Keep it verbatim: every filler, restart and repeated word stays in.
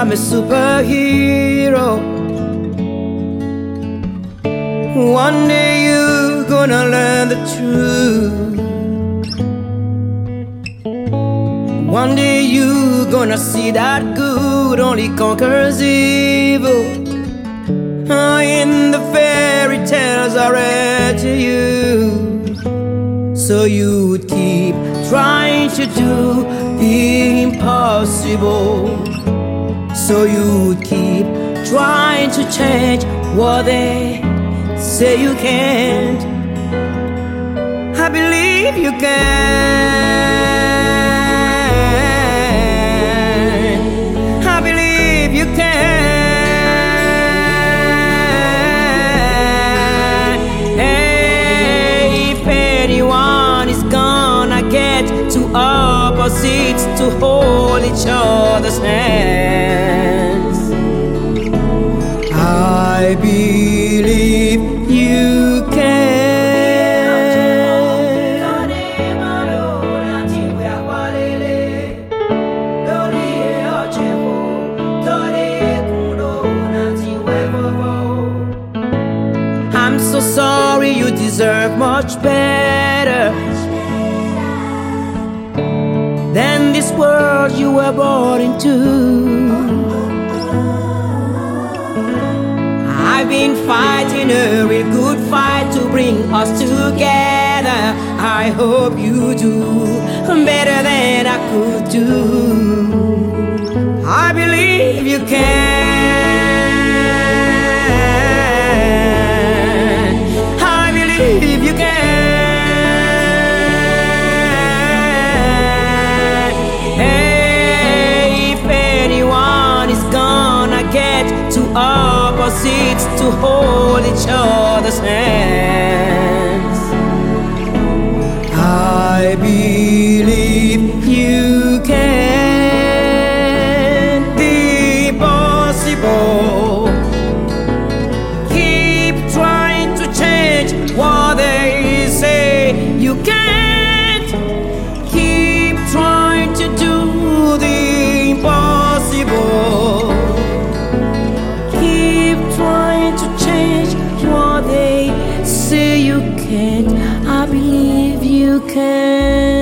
I'm a superhero. One day you're gonna learn the truth. One day you're gonna see that good only conquers evil. Oh, in the fairy tales I read to you, so you would keep trying to do the impossible. So you would keep trying to change what they say you can't. I believe you can. I believe you can. Hey, if anyone is gonna get two opposites to hold each other's hands, I believe you can. I'm so sorry, you deserve much better than this world you were born into. I've been fighting a real good fight to bring us together. I hope you do better than I could do. I believe you can. I believe you can. Hey, if anyone is gonna get two opposites to hold each other's hands, I believe you can. The impossible. Keep trying to change what they say you can't. Keep trying to do the impossible. Trying to change what they say you can't. I believe you can.